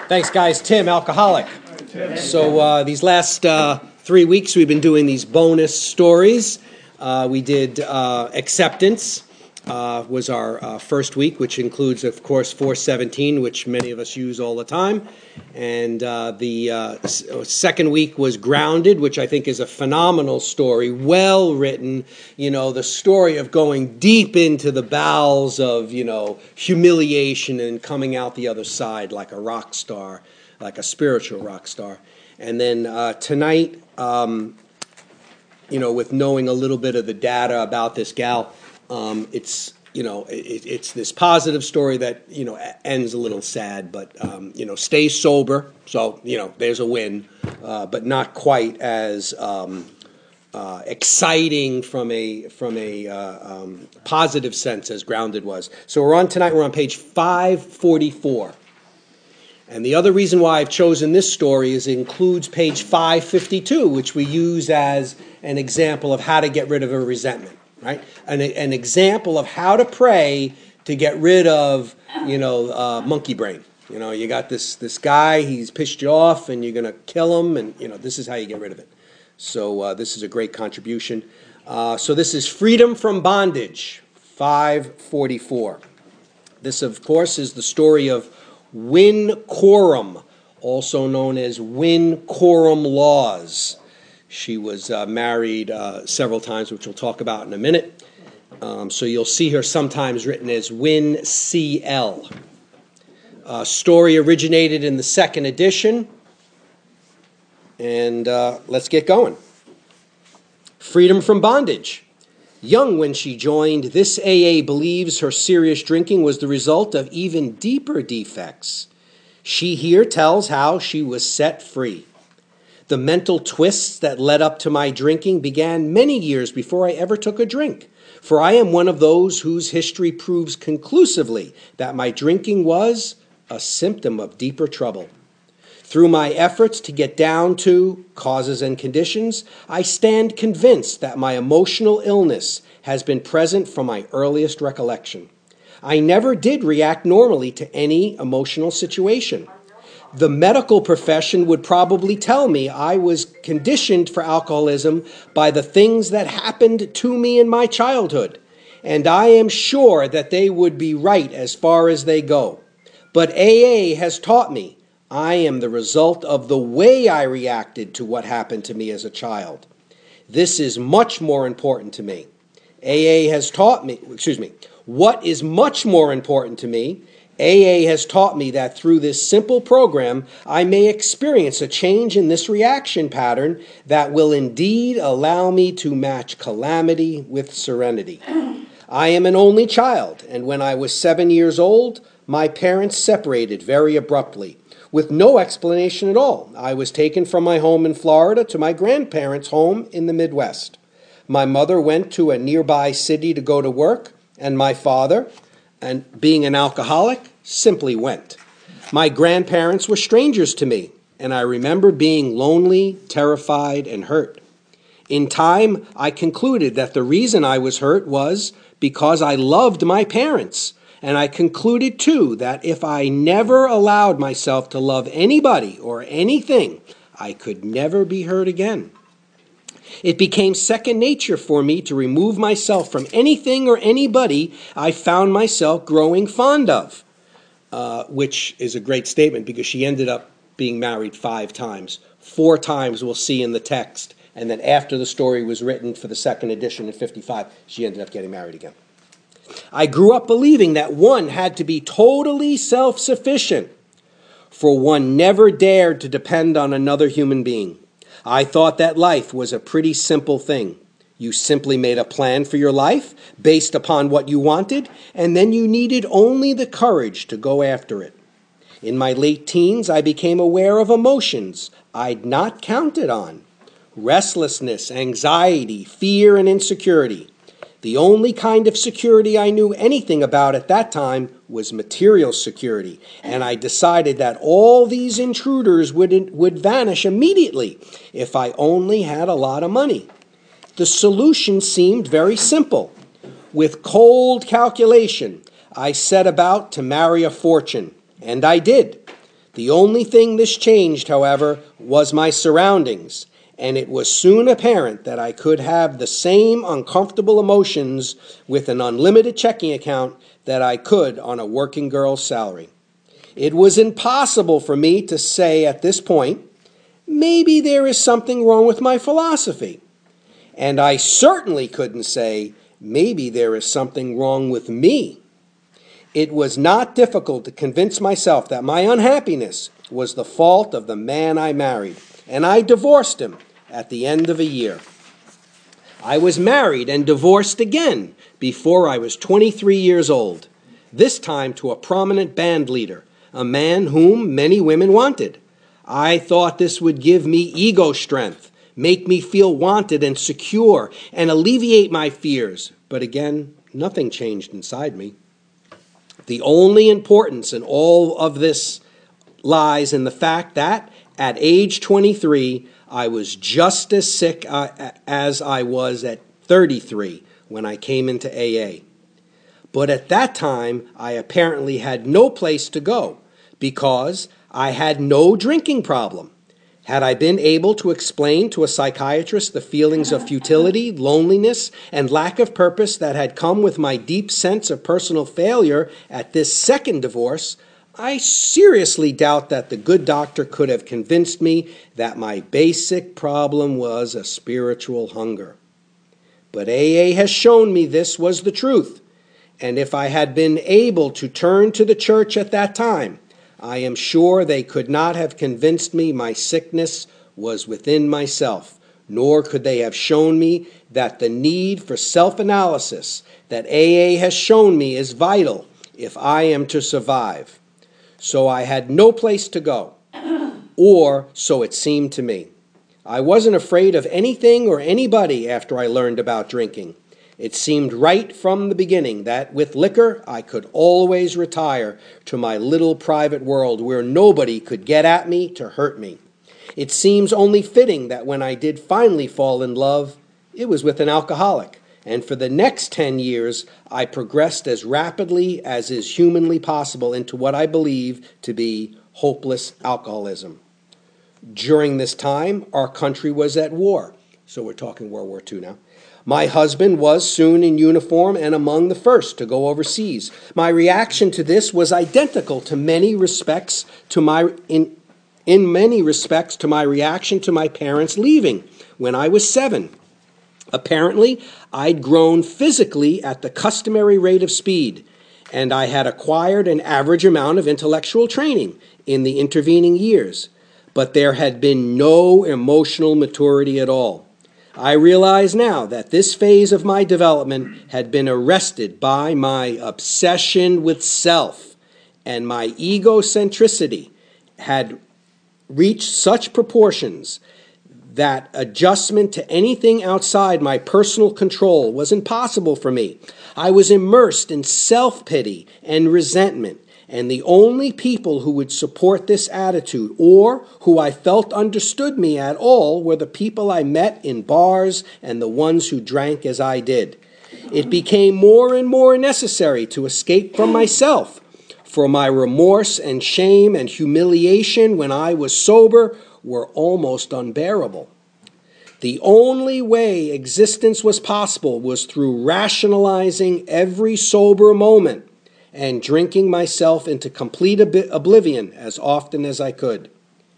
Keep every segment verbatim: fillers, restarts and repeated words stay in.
Thanks, guys. Tim, alcoholic. So uh, these last uh, three weeks, we've been doing these bonus stories. Uh, we did uh, acceptance. Uh, was our uh, first week, which includes, of course, four seventeen, which many of us use all the time. And uh, the uh, s- second week was grounded, which I think is a phenomenal story, well written. You know, the story of going deep into the bowels of, you know, humiliation and coming out the other side like a rock star, like a spiritual rock star. And then uh, tonight, um, you know, with knowing a little bit of the data about this gal, Um, it's, you know, it, it's this positive story that, you know, ends a little sad, but, um, you know, stays sober. So, you know, there's a win, uh, but not quite as um, uh, exciting from a from a uh, um, positive sense as Grounded was. So we're on tonight, we're on page five forty-four. And the other reason why I've chosen this story is it includes page five fifty-two, which we use as an example of how to get rid of a resentment. Right, an, an example of how to pray to get rid of, you know, uh, monkey brain. You know, you got this this guy, he's pissed you off, and you're going to kill him, and, you know, this is how you get rid of it. So uh, this is a great contribution. Uh, so this is Freedom from Bondage, five forty-four. This, of course, is the story of Win Coram, also known as Win Coram Laws. She was uh, married uh, several times, which we'll talk about in a minute. Um, so you'll see her sometimes written as Win C L. Uh, story originated in the second edition. And uh, let's get going. Freedom from Bondage. Young when she joined, this A A believes her serious drinking was the result of even deeper defects. She here tells how she was set free. The mental twists that led up to my drinking began many years before I ever took a drink, for I am one of those whose history proves conclusively that my drinking was a symptom of deeper trouble. Through my efforts to get down to causes and conditions, I stand convinced that my emotional illness has been present from my earliest recollection. I never did react normally to any emotional situation. The medical profession would probably tell me I was conditioned for alcoholism by the things that happened to me in my childhood, and I am sure that they would be right as far as they go. But A A has taught me I am the result of the way I reacted to what happened to me as a child. This is much more important to me. A A has taught me, excuse me, what is much more important to me A A has taught me that through this simple program, I may experience a change in this reaction pattern that will indeed allow me to match calamity with serenity. I am an only child, and when I was seven years old, my parents separated very abruptly, with no explanation at all. I was taken from my home in Florida to my grandparents' home in the Midwest. My mother went to a nearby city to go to work, and my father, and being an alcoholic, simply went. My grandparents were strangers to me, and I remember being lonely, terrified, and hurt. In time, I concluded that the reason I was hurt was because I loved my parents, and I concluded, too, that if I never allowed myself to love anybody or anything, I could never be hurt again. It became second nature for me to remove myself from anything or anybody I found myself growing fond of, uh, which is a great statement because she ended up being married five times. Four times we'll see in the text, and then after the story was written for the second edition in fifty-five, she ended up getting married again. I grew up believing that one had to be totally self-sufficient, for one never dared to depend on another human being. I thought that life was a pretty simple thing. You simply made a plan for your life based upon what you wanted, and then you needed only the courage to go after it. In my late teens, I became aware of emotions I'd not counted on. Restlessness, anxiety, fear, and insecurity. The only kind of security I knew anything about at that time was material security, and I decided that all these intruders would, would vanish immediately if I only had a lot of money. The solution seemed very simple. With cold calculation, I set about to marry a fortune, and I did. The only thing this changed, however, was my surroundings, and it was soon apparent that I could have the same uncomfortable emotions with an unlimited checking account that I could on a working girl's salary. It was impossible for me to say at this point, maybe there is something wrong with my philosophy. And I certainly couldn't say, maybe there is something wrong with me. It was not difficult to convince myself that my unhappiness was the fault of the man I married, and I divorced him at the end of a year. I was married and divorced again before I was twenty-three years old, this time to a prominent band leader, a man whom many women wanted. I thought this would give me ego strength, make me feel wanted and secure, and alleviate my fears. But again, nothing changed inside me. The only importance in all of this lies in the fact that at age twenty-three, I was just as sick uh, as I was at thirty-three when I came into A A. But at that time, I apparently had no place to go because I had no drinking problem. Had I been able to explain to a psychiatrist the feelings of futility, loneliness, and lack of purpose that had come with my deep sense of personal failure at this second divorce, I seriously doubt that the good doctor could have convinced me that my basic problem was a spiritual hunger. But A A has shown me this was the truth, and if I had been able to turn to the church at that time, I am sure they could not have convinced me my sickness was within myself, nor could they have shown me that the need for self-analysis that A A has shown me is vital if I am to survive. So I had no place to go, or so it seemed to me. I wasn't afraid of anything or anybody after I learned about drinking. It seemed right from the beginning that with liquor I could always retire to my little private world where nobody could get at me to hurt me. It seems only fitting that when I did finally fall in love, it was with an alcoholic, and for the next ten years I progressed as rapidly as is humanly possible into what I believe to be hopeless alcoholism. During this time, our country was at war, so we're talking World War Two now. My husband was soon in uniform and among the first to go overseas. My reaction to this was identical to many respects to my in in many respects to my reaction to my parents leaving when I was seven. Apparently, I'd grown physically at the customary rate of speed, and I had acquired an average amount of intellectual training in the intervening years, but there had been no emotional maturity at all. I realize now that this phase of my development had been arrested by my obsession with self, and my egocentricity had reached such proportions that adjustment to anything outside my personal control was impossible for me. I was immersed in self-pity and resentment, and the only people who would support this attitude or who I felt understood me at all were the people I met in bars and the ones who drank as I did. It became more and more necessary to escape from myself, for my remorse and shame and humiliation when I was sober were almost unbearable. The only way existence was possible was through rationalizing every sober moment and drinking myself into complete ob- oblivion as often as I could.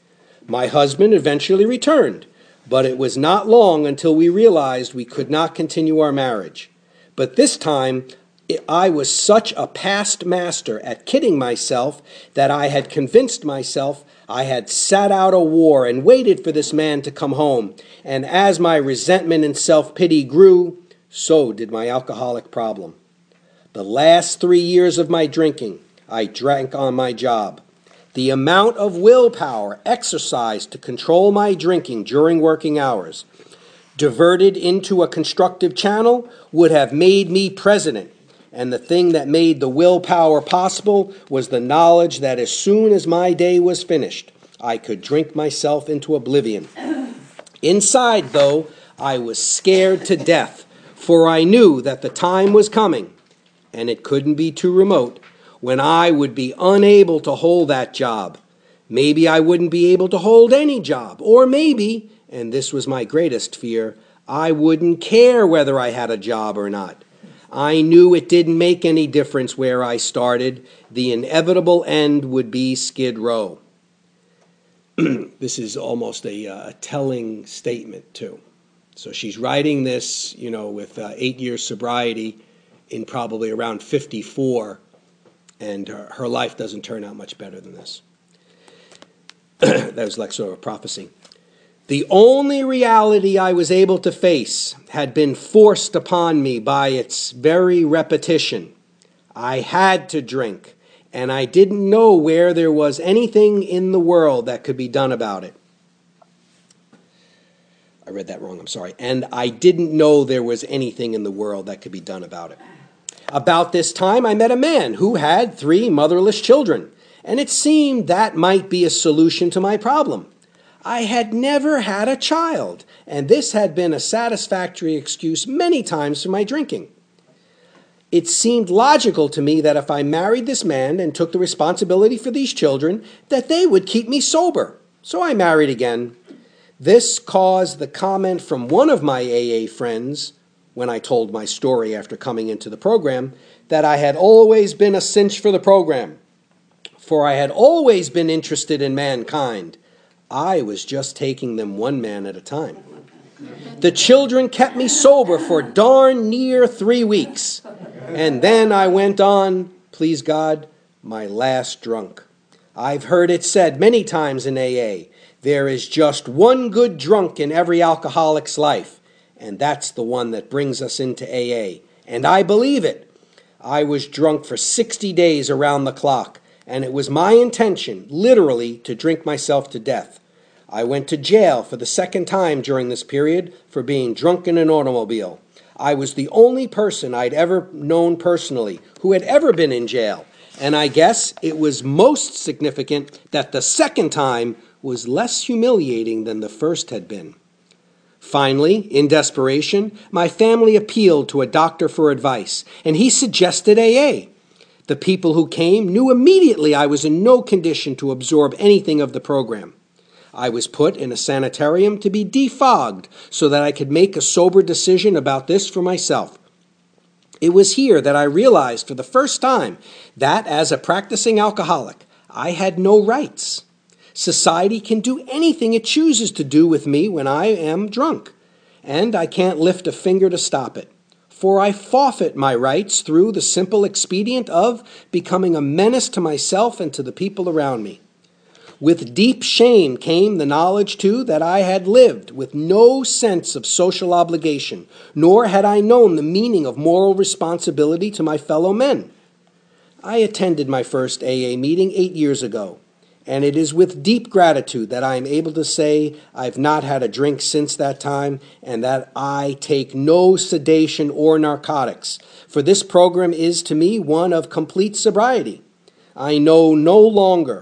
My husband eventually returned, but it was not long until we realized we could not continue our marriage. But this time, I was such a past master at kidding myself that I had convinced myself I had sat out a war and waited for this man to come home. And as my resentment and self-pity grew, so did my alcoholic problem. The last three years of my drinking, I drank on my job. The amount of willpower exercised to control my drinking during working hours, diverted into a constructive channel, would have made me president. And the thing that made the willpower possible was the knowledge that as soon as my day was finished, I could drink myself into oblivion. Inside, though, I was scared to death, for I knew that the time was coming, and it couldn't be too remote, when I would be unable to hold that job. Maybe I wouldn't be able to hold any job. Or maybe, and this was my greatest fear, I wouldn't care whether I had a job or not. I knew it didn't make any difference where I started. The inevitable end would be Skid Row. This is almost a, uh, a telling statement, too. So she's writing this, you know, with uh, eight years sobriety in probably around fifty-four, and her, her life doesn't turn out much better than this. That was like sort of a prophecy. The only reality I was able to face had been forced upon me by its very repetition. I had to drink, and I didn't know where there was anything in the world that could be done about it. I read that wrong, I'm sorry. And I didn't know there was anything in the world that could be done about it. About this time, I met a man who had three motherless children, and it seemed that might be a solution to my problem. I had never had a child, and this had been a satisfactory excuse many times for my drinking. It seemed logical to me that if I married this man and took the responsibility for these children, that they would keep me sober. So I married again. This caused the comment from one of my A A friends, when I told my story after coming into the program, that I had always been a cinch for the program, for I had always been interested in mankind. I was just taking them one man at a time. The children kept me sober for darn near three weeks. And then I went on, please God, my last drunk. I've heard it said many times in A A, there is just one good drunk in every alcoholic's life, and that's the one that brings us into A A. And I believe it. I was drunk for sixty days around the clock, and it was my intention, literally, to drink myself to death. I went to jail for the second time during this period for being drunk in an automobile. I was the only person I'd ever known personally who had ever been in jail, and I guess it was most significant that the second time was less humiliating than the first had been. Finally, in desperation, my family appealed to a doctor for advice, and he suggested A A. The people who came knew immediately I was in no condition to absorb anything of the program. I was put in a sanitarium to be defogged so that I could make a sober decision about this for myself. It was here that I realized for the first time that as a practicing alcoholic, I had no rights. Society can do anything it chooses to do with me when I am drunk, and I can't lift a finger to stop it, for I forfeit my rights through the simple expedient of becoming a menace to myself and to the people around me. With deep shame came the knowledge, too, that I had lived with no sense of social obligation, nor had I known the meaning of moral responsibility to my fellow men. I attended my first A A meeting eight years ago, and it is with deep gratitude that I am able to say I've not had a drink since that time, and that I take no sedation or narcotics, for this program is to me one of complete sobriety. I know no longer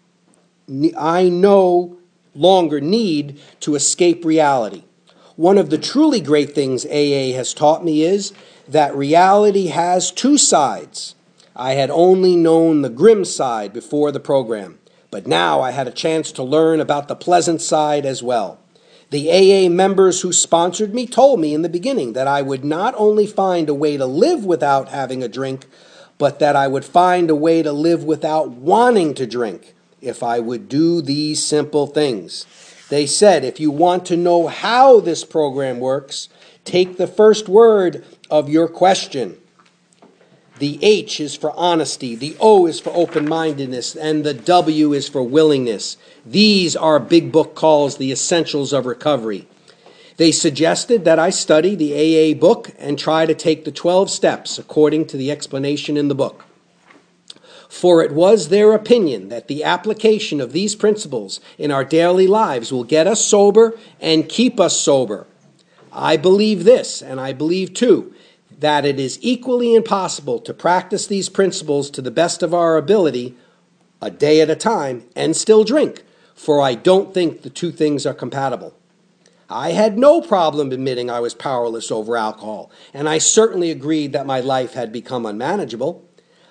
I no longer need to escape reality. One of the truly great things A A has taught me is that reality has two sides. I had only known the grim side before the program, but now I had a chance to learn about the pleasant side as well. The A A members who sponsored me told me in the beginning that I would not only find a way to live without having a drink, but that I would find a way to live without wanting to drink if I would do these simple things. They said, if you want to know how this program works, take the first word of your question. The H is for honesty, the O is for open-mindedness, and the W is for willingness. These are Big Book calls the essentials of recovery. They suggested that I study the A A book and try to take the twelve steps according to the explanation in the book. For it was their opinion that the application of these principles in our daily lives will get us sober and keep us sober. I believe this, and I believe too, that it is equally impossible to practice these principles to the best of our ability, a day at a time, and still drink, for I don't think the two things are compatible. I had no problem admitting I was powerless over alcohol, and I certainly agreed that my life had become unmanageable.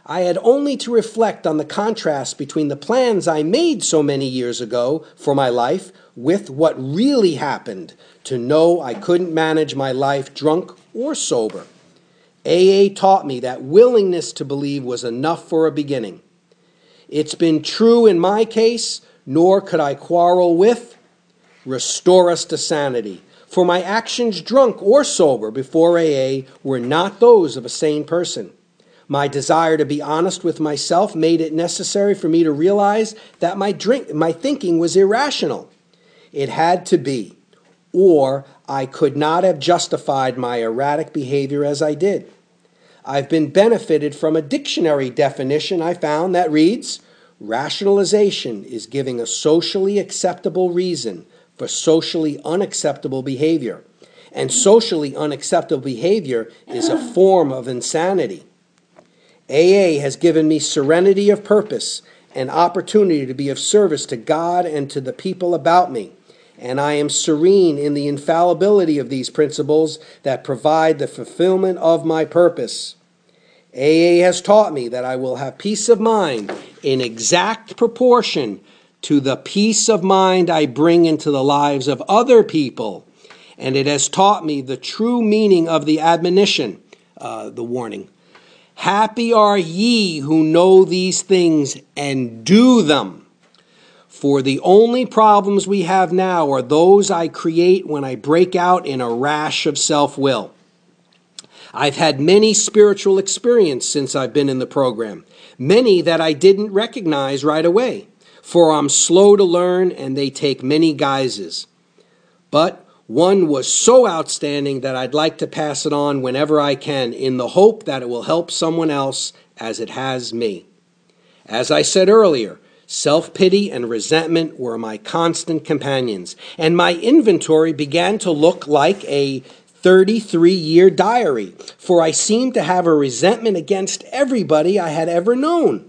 I had only to reflect on the contrast between the plans I made so many years ago for my life with what really happened to know I couldn't manage my life drunk or sober. A A taught me that willingness to believe was enough for a beginning. It's been true in my case, nor could I quarrel with. Restore us to sanity. For my actions, drunk or sober, before A A were not those of a sane person. My desire to be honest with myself made it necessary for me to realize that my drink, my thinking was irrational. It had to be, or I could not have justified my erratic behavior as I did. I've been benefited from a dictionary definition I found that reads, rationalization is giving a socially acceptable reason for socially unacceptable behavior. And socially unacceptable behavior is a form of insanity. A A has given me serenity of purpose and opportunity to be of service to God and to the people about me. And I am serene in the infallibility of these principles that provide the fulfillment of my purpose. A A has taught me that I will have peace of mind in exact proportion to the peace of mind I bring into the lives of other people. And it has taught me the true meaning of the admonition, uh, the warning. Happy are ye who know these things and do them. For the only problems we have now are those I create when I break out in a rash of self-will. I've had many spiritual experiences since I've been in the program, many that I didn't recognize right away, for I'm slow to learn and they take many guises. But one was so outstanding that I'd like to pass it on whenever I can in the hope that it will help someone else as it has me. As I said earlier, self-pity and resentment were my constant companions, and my inventory began to look like a thirty-three-year diary, for I seemed to have a resentment against everybody I had ever known.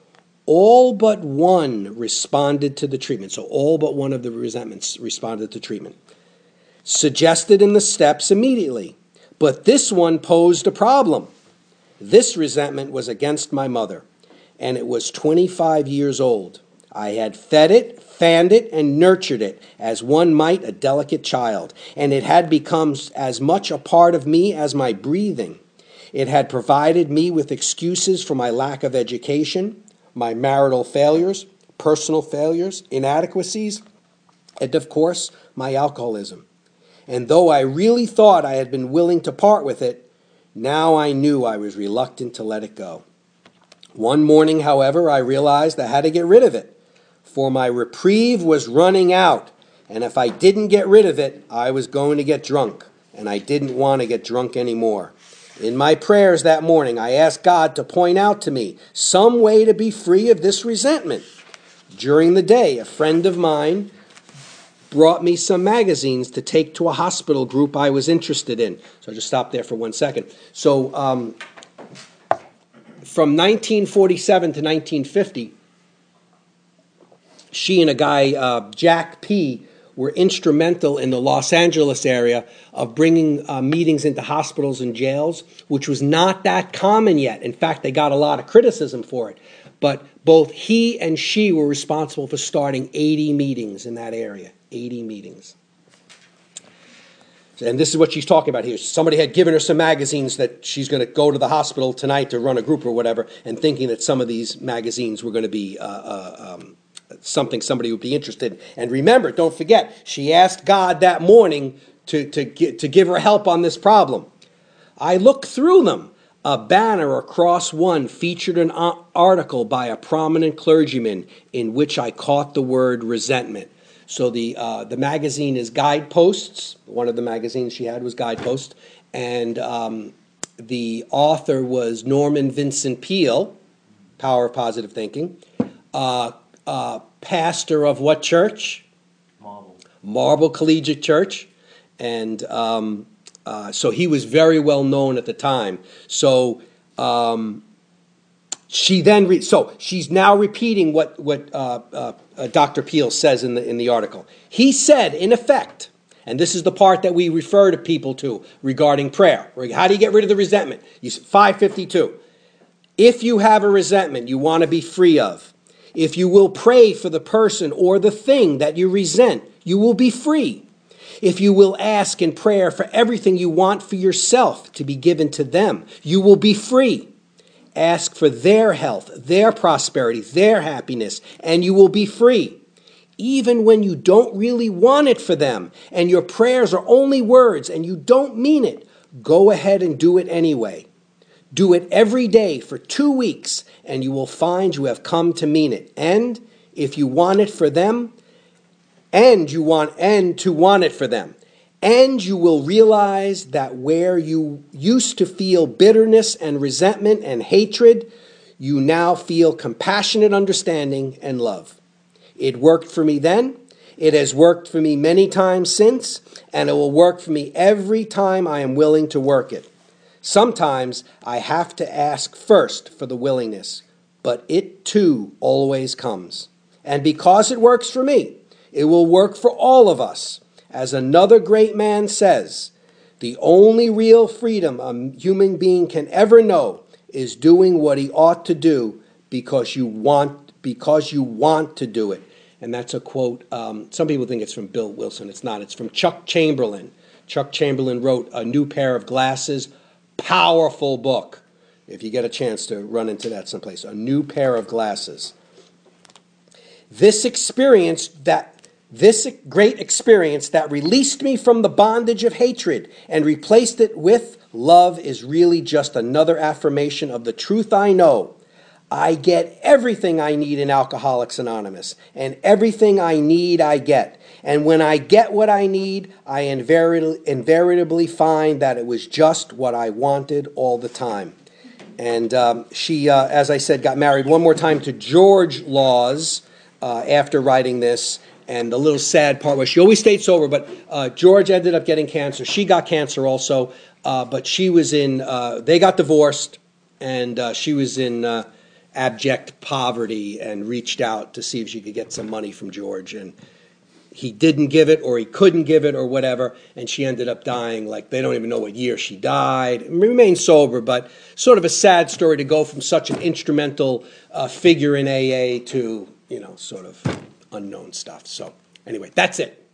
All but one responded to the treatment. So all but one of the resentments responded to treatment. Suggested in the steps immediately. But this one posed a problem. This resentment was against my mother, and it was twenty-five years old. I had fed it, fanned it, and nurtured it as one might a delicate child, and it had become as much a part of me as my breathing. It had provided me with excuses for my lack of education, my marital failures, personal failures, inadequacies, and of course, my alcoholism. And though I really thought I had been willing to part with it, now I knew I was reluctant to let it go. One morning, however, I realized I had to get rid of it, for my reprieve was running out, and if I didn't get rid of it, I was going to get drunk, and I didn't want to get drunk anymore. In my prayers that morning, I asked God to point out to me some way to be free of this resentment. During the day, a friend of mine brought me some magazines to take to a hospital group I was interested in. So I'll just stop there for one second. So um, from nineteen forty-seven to nineteen fifty, she and a guy, uh, Jack P., were instrumental in the Los Angeles area of bringing uh, meetings into hospitals and jails, which was not that common yet. In fact, they got a lot of criticism for it. But both he and she were responsible for starting eighty meetings in that area. eighty meetings. And this is what she's talking about here. Somebody had given her some magazines that she's going to go to the hospital tonight to run a group or whatever, and thinking that some of these magazines were going to be uh, uh, um, something somebody would be interested in. And remember, don't forget, she asked God that morning to, to, get, to give her help on this problem. I looked through them. A banner across one featured an article by a prominent clergyman in which I caught the word resentment. So the uh, the magazine is Guideposts. One of the magazines she had was Guideposts. And um, the author was Norman Vincent Peale, Power of Positive Thinking. Uh, uh, pastor of what church? Marble. Marble Collegiate Church. And um, uh, so he was very well known at the time. So um, she then, re- so she's now repeating what, what uh, uh, uh, Doctor Peale says in the, in the article. He said, in effect, and this is the part that we refer to people to regarding prayer. How do you get rid of the resentment? You five fifty-two. If you have a resentment you want to be free of, if you will pray for the person or the thing that you resent, you will be free. If you will ask in prayer for everything you want for yourself to be given to them, you will be free. Ask for their health, their prosperity, their happiness, and you will be free. Even when you don't really want it for them and your prayers are only words and you don't mean it, go ahead and do it anyway. Do it every day for two weeks and you will find you have come to mean it. And if you want it for them, and you want and to want it for them, and you will realize that where you used to feel bitterness and resentment and hatred, you now feel compassionate understanding and love. It worked for me then, it has worked for me many times since, and it will work for me every time I am willing to work it. Sometimes I have to ask first for the willingness, but it too always comes. And because it works for me, it will work for all of us. As another great man says, the only real freedom a human being can ever know is doing what he ought to do because you want because you want to do it. And that's a quote. Um, some people think it's from Bill Wilson. It's not. It's from Chuck Chamberlain. Chuck Chamberlain wrote A New Pair of Glasses. Powerful book. If you get a chance to run into that someplace. A New Pair of Glasses. This experience that This great experience that released me from the bondage of hatred and replaced it with love is really just another affirmation of the truth I know. I get everything I need in Alcoholics Anonymous, and everything I need I get. And when I get what I need, I invariably, invariably find that it was just what I wanted all the time. And um, she, uh, as I said, got married one more time to George Laws uh, after writing this. And the little sad part was she always stayed sober, but uh, George ended up getting cancer. She got cancer also, uh, but she was in, uh, they got divorced, and uh, she was in uh, abject poverty and reached out to see if she could get some money from George. And he didn't give it, or he couldn't give it, or whatever, and she ended up dying. Like, they don't even know what year she died. Remained sober, but sort of a sad story to go from such an instrumental uh, figure in A A to, you know, sort of unknown stuff. So anyway, that's it.